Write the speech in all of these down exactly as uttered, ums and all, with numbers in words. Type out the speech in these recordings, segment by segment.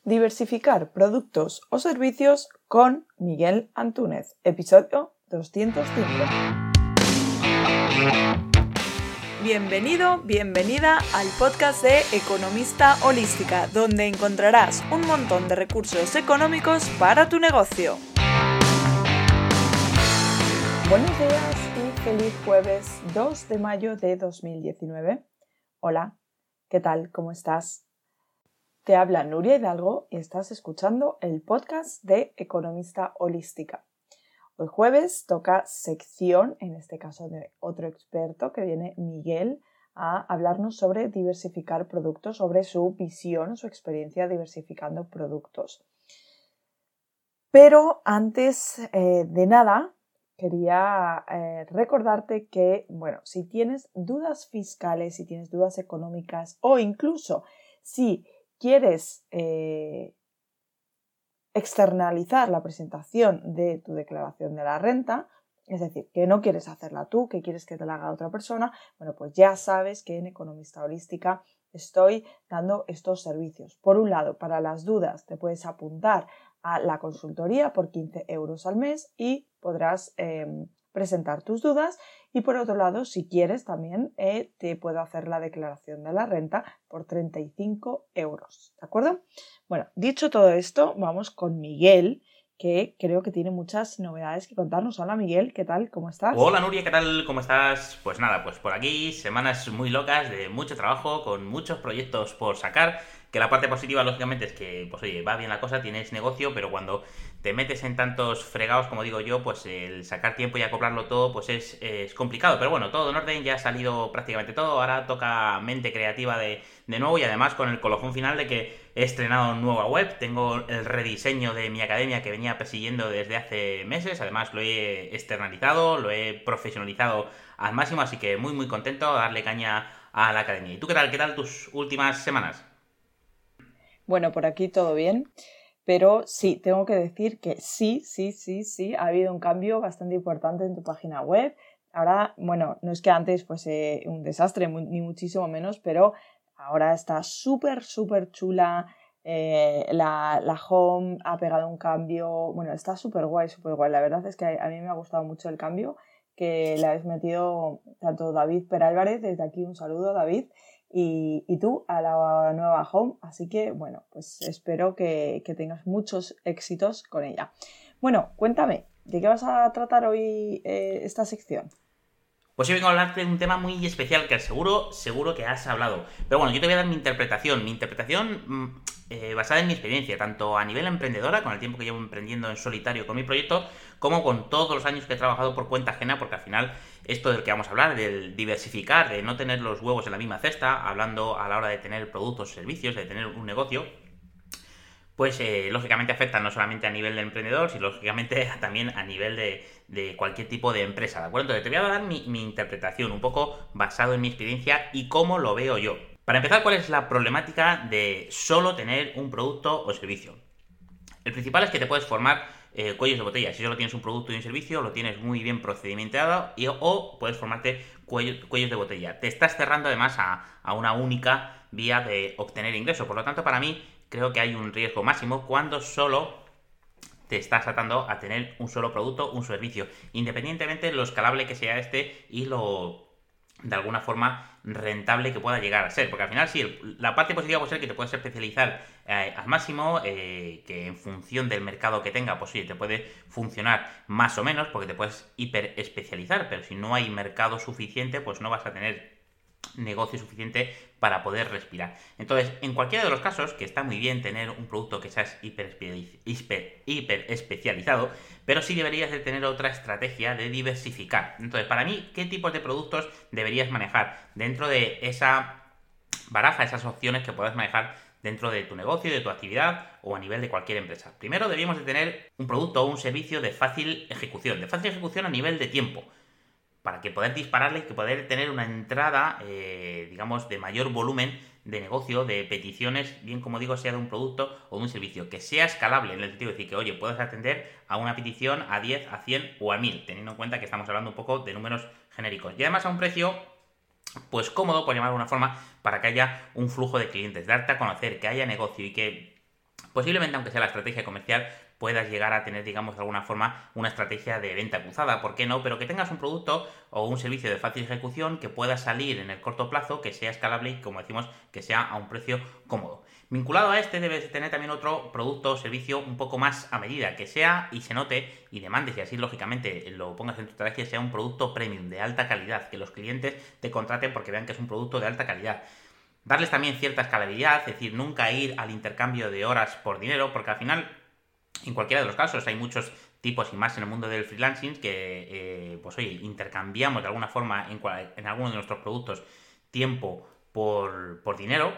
Diversificar productos o servicios con Miguel Antúnez, episodio doscientos cinco. Bienvenido, bienvenida al podcast de Economista Holística, donde encontrarás un montón de recursos económicos para tu negocio. Buenos días y feliz jueves dos de mayo de dos mil diecinueve. Hola, ¿qué tal? ¿Cómo estás? Te habla Nuria Hidalgo y estás escuchando el podcast de Economista Holística. Hoy jueves toca sección, en este caso de otro experto que viene, Miguel, a hablarnos sobre diversificar productos, sobre su visión, su experiencia diversificando productos. Pero antes eh, de nada, quería eh, recordarte que, bueno, si tienes dudas fiscales, si tienes dudas económicas o incluso si quieres eh, externalizar la presentación de tu declaración de la renta, es decir, que no quieres hacerla tú, que quieres que te la haga otra persona, bueno, pues ya sabes que en Economista Holística estoy dando estos servicios. Por un lado, para las dudas te puedes apuntar a la consultoría por quince euros al mes y podrás eh, presentar tus dudas. Y por otro lado, si quieres también eh, te puedo hacer la declaración de la renta por treinta y cinco euros, ¿de acuerdo? Bueno, dicho todo esto, vamos con Miguel, que creo que tiene muchas novedades que contarnos. Hola Miguel, ¿qué tal? ¿Cómo estás? Hola Nuria, ¿qué tal? ¿Cómo estás? Pues nada, pues por aquí semanas muy locas de mucho trabajo, con muchos proyectos por sacar, que la parte positiva lógicamente es que, pues oye, va bien la cosa, tienes negocio, pero cuando te metes en tantos fregados, como digo yo, pues el sacar tiempo y acoplarlo todo, pues es, es complicado. Pero bueno, todo en orden, ya ha salido prácticamente todo, ahora toca mente creativa de, de nuevo y además con el colofón final de que he estrenado nueva web, tengo el rediseño de mi academia que venía persiguiendo desde hace meses, además lo he externalizado, lo he profesionalizado al máximo, así que muy muy contento de darle caña a la academia. ¿Y tú qué tal? ¿Qué tal tus últimas semanas? Bueno, por aquí todo bien, pero sí, tengo que decir que sí, sí, sí, sí, ha habido un cambio bastante importante en tu página web. Ahora, bueno, no es que antes fuese un desastre, ni muchísimo menos, pero ahora está súper, súper chula. Eh, la, la home ha pegado un cambio. Bueno, está súper guay, súper guay. La verdad es que a mí me ha gustado mucho el cambio que le habéis metido tanto David Perálvarez, desde aquí un saludo, David, y, y tú a la nueva home. Así que, bueno, pues espero que, que tengas muchos éxitos con ella. Bueno, cuéntame, ¿de qué vas a tratar hoy eh, esta sección? Pues hoy vengo a hablarte de un tema muy especial que seguro, seguro que has hablado. Pero bueno, yo te voy a dar mi interpretación. Mi interpretación mmm, eh, basada en mi experiencia, tanto a nivel emprendedora, con el tiempo que llevo emprendiendo en solitario con mi proyecto, como con todos los años que he trabajado por cuenta ajena, porque al final esto del que vamos a hablar, del diversificar, de no tener los huevos en la misma cesta, hablando a la hora de tener productos, servicios, de tener un negocio, pues eh, lógicamente afecta no solamente a nivel de emprendedor, sino lógicamente también a nivel de, de cualquier tipo de empresa, ¿de acuerdo? Entonces te voy a dar mi, mi interpretación, un poco basado en mi experiencia y cómo lo veo yo. Para empezar, ¿cuál es la problemática de solo tener un producto o servicio? El principal es que te puedes formar eh, cuellos de botella. Si solo tienes un producto y un servicio, lo tienes muy bien procedimentado y, o puedes formarte cuello, cuellos de botella. Te estás cerrando además a, a una única vía de obtener ingresos. Por lo tanto, para mí, creo que hay un riesgo máximo cuando solo te estás atando a tener un solo producto, un servicio, independientemente de lo escalable que sea este y lo, de alguna forma, rentable que pueda llegar a ser. Porque al final, sí, el, la parte positiva puede ser que te puedes especializar eh, al máximo, eh, que en función del mercado que tenga, pues sí, te puede funcionar más o menos, porque te puedes hiper especializar, pero si no hay mercado suficiente, pues no vas a tener negocio suficiente para poder respirar. Entonces, en cualquiera de los casos, que está muy bien tener un producto que seas hiper, hiper, hiper especializado, pero sí deberías de tener otra estrategia de diversificar. Entonces, para mí, ¿qué tipos de productos deberías manejar dentro de esa baraja, esas opciones que puedas manejar dentro de tu negocio, de tu actividad o a nivel de cualquier empresa? Primero, deberíamos de tener un producto o un servicio de fácil ejecución, de fácil ejecución a nivel de tiempo, para que poder dispararle y que poder tener una entrada, eh, digamos, de mayor volumen de negocio, de peticiones, bien como digo, sea de un producto o de un servicio, que sea escalable, en el sentido de decir que, oye, puedes atender a una petición a diez, a cien o a mil, teniendo en cuenta que estamos hablando un poco de números genéricos. Y además a un precio, pues cómodo, por llamarlo de una forma, para que haya un flujo de clientes, darte a conocer, que haya negocio y que posiblemente, aunque sea la estrategia comercial, puedas llegar a tener, digamos, de alguna forma una estrategia de venta cruzada, ¿por qué no? Pero que tengas un producto o un servicio de fácil ejecución que pueda salir en el corto plazo, que sea escalable y, como decimos, que sea a un precio cómodo. Vinculado a este debes tener también otro producto o servicio un poco más a medida, que sea y se note y demandes, y así lógicamente lo pongas en tu estrategia, sea un producto premium, de alta calidad, que los clientes te contraten porque vean que es un producto de alta calidad. Darles también cierta escalabilidad, es decir, nunca ir al intercambio de horas por dinero, porque al final, en cualquiera de los casos, hay muchos tipos y más en el mundo del freelancing que, eh, pues oye, intercambiamos de alguna forma en, cual, en alguno de nuestros productos tiempo por, por dinero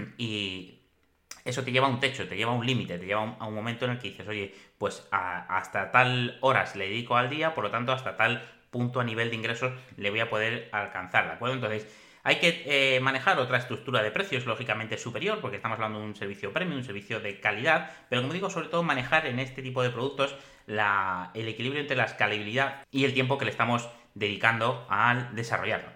y eso te lleva a un techo, te lleva a un límite, te lleva a un, a un momento en el que dices, oye, pues a, hasta tal horas le dedico al día, por lo tanto hasta tal punto a nivel de ingresos le voy a poder alcanzar, ¿de acuerdo? Entonces, hay que eh, manejar otra estructura de precios lógicamente superior, porque estamos hablando de un servicio premium, un servicio de calidad, pero como digo, sobre todo manejar en este tipo de productos la, el equilibrio entre la escalabilidad y el tiempo que le estamos dedicando al desarrollarlo.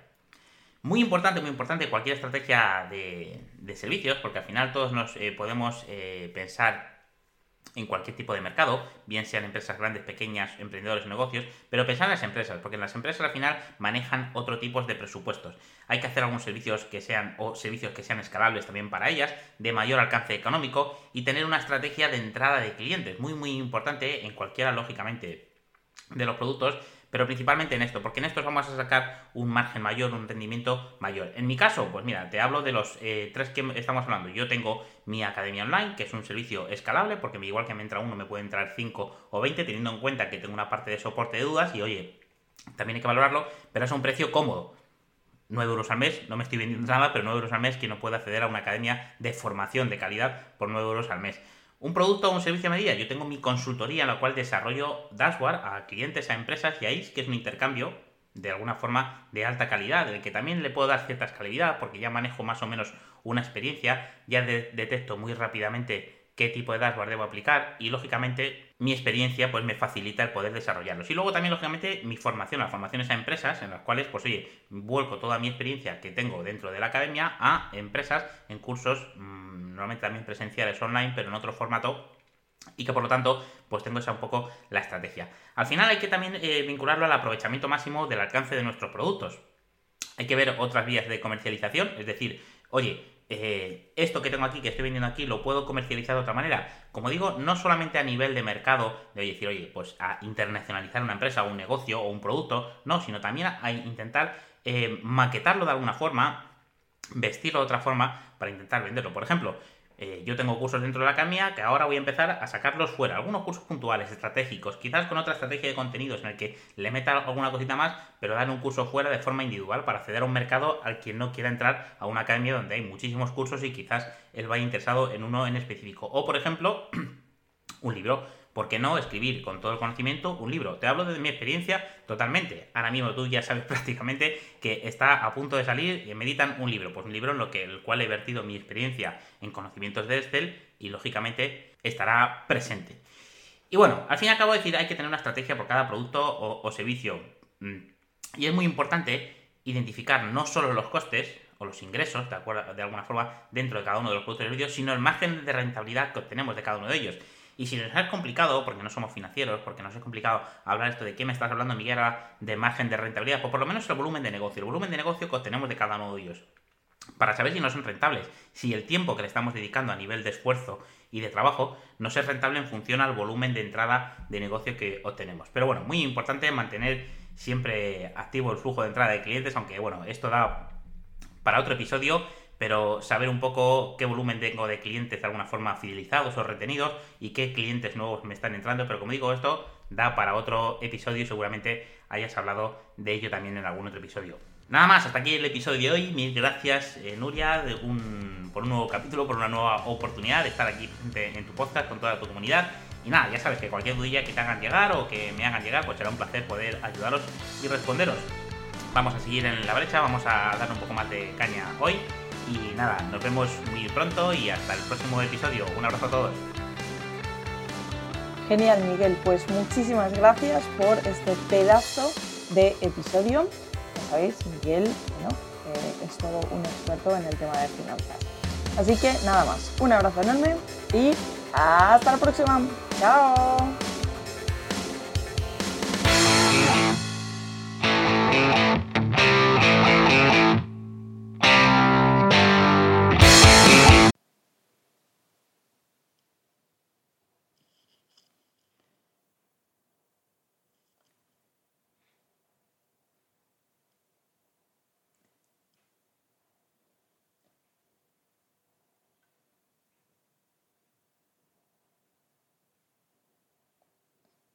Muy importante, muy importante cualquier estrategia de, de servicios, porque al final todos nos eh, podemos eh, pensar en cualquier tipo de mercado, bien sean empresas grandes, pequeñas, emprendedores o negocios, pero pensar en las empresas, porque en las empresas al final manejan otro tipo de presupuestos. Hay que hacer algunos servicios que sean, o servicios que sean escalables también para ellas, de mayor alcance económico, y tener una estrategia de entrada de clientes, muy muy importante en cualquiera, lógicamente, de los productos, pero principalmente en esto, porque en estos vamos a sacar un margen mayor, un rendimiento mayor. En mi caso, pues mira, te hablo de los eh, tres que estamos hablando. Yo tengo mi academia online, que es un servicio escalable, porque igual que me entra uno, me puede entrar cinco o veinte, teniendo en cuenta que tengo una parte de soporte de dudas y, oye, también hay que valorarlo, pero es un precio cómodo. nueve euros al mes, no me estoy vendiendo nada, pero nueve euros al mes, que no puede acceder a una academia de formación de calidad por nueve euros al mes. Un producto o un servicio a medida. Yo tengo mi consultoría en la cual desarrollo dashboard a clientes, a empresas, y ahí es que es un intercambio de alguna forma de alta calidad, en el que también le puedo dar cierta escalabilidad porque ya manejo más o menos una experiencia, ya de- detecto muy rápidamente qué tipo de dashboard debo aplicar y lógicamente mi experiencia pues me facilita el poder desarrollarlos. Y luego también lógicamente mi formación, las formaciones a empresas en las cuales pues oye, vuelco toda mi experiencia que tengo dentro de la academia a empresas en cursos mmm, normalmente también presenciales online, pero en otro formato, y que por lo tanto pues tengo esa un poco la estrategia. Al final hay que también eh, vincularlo al aprovechamiento máximo del alcance de nuestros productos. Hay que ver otras vías de comercialización, es decir, oye, eh, esto que tengo aquí, que estoy vendiendo aquí, lo puedo comercializar de otra manera. Como digo, no solamente a nivel de mercado, de oye, decir, oye, pues a internacionalizar una empresa o un negocio o un producto, no, sino también a, a intentar eh, maquetarlo de alguna forma, vestirlo de otra forma para intentar venderlo. Por ejemplo, eh, yo tengo cursos dentro de la academia que ahora voy a empezar a sacarlos fuera. Algunos cursos puntuales, estratégicos, quizás con otra estrategia de contenidos en el que le meta alguna cosita más, pero dar un curso fuera de forma individual para acceder a un mercado al quien no quiera entrar a una academia donde hay muchísimos cursos y quizás él vaya interesado en uno en específico. O, por ejemplo, un libro. ¿Por qué no escribir con todo el conocimiento un libro? Te hablo de mi experiencia totalmente. Ahora mismo tú ya sabes prácticamente que está a punto de salir y meditan un libro. Pues un libro en lo que, el cual he vertido mi experiencia en conocimientos de Excel y lógicamente estará presente. Y bueno, al fin y al cabo decir, hay que tener una estrategia por cada producto o, o servicio. Y es muy importante identificar no solo los costes o los ingresos, de, acuerdo, de alguna forma, dentro de cada uno de los productos y servicios, sino el margen de rentabilidad que obtenemos de cada uno de ellos. Y si nos es complicado, porque no somos financieros, porque nos es complicado hablar esto de qué me estás hablando, Miguel, de margen de rentabilidad, pues por lo menos el volumen de negocio, el volumen de negocio que obtenemos de cada uno de ellos. Para saber si no son rentables, si el tiempo que le estamos dedicando a nivel de esfuerzo y de trabajo no es rentable en función al volumen de entrada de negocio que obtenemos. Pero bueno, muy importante mantener siempre activo el flujo de entrada de clientes, aunque bueno, esto da para otro episodio, pero saber un poco qué volumen tengo de clientes de alguna forma fidelizados o retenidos y qué clientes nuevos me están entrando, pero como digo, esto da para otro episodio y seguramente hayas hablado de ello también en algún otro episodio. Nada más, hasta aquí el episodio de hoy. Mil gracias, eh, Nuria, de un, por un nuevo capítulo, por una nueva oportunidad de estar aquí presente en tu podcast con toda tu comunidad. Y nada, ya sabes que cualquier dudilla que te hagan llegar o que me hagan llegar, pues será un placer poder ayudaros y responderos. Vamos a seguir en la brecha, vamos a dar un poco más de caña hoy. Y nada, nos vemos muy pronto y hasta el próximo episodio. Un abrazo a todos. Genial, Miguel. Pues muchísimas gracias por este pedazo de episodio. Ya sabéis, Miguel, bueno, eh, es todo un experto en el tema de finanzas. Así que nada más, un abrazo enorme y Hasta la próxima. Chao.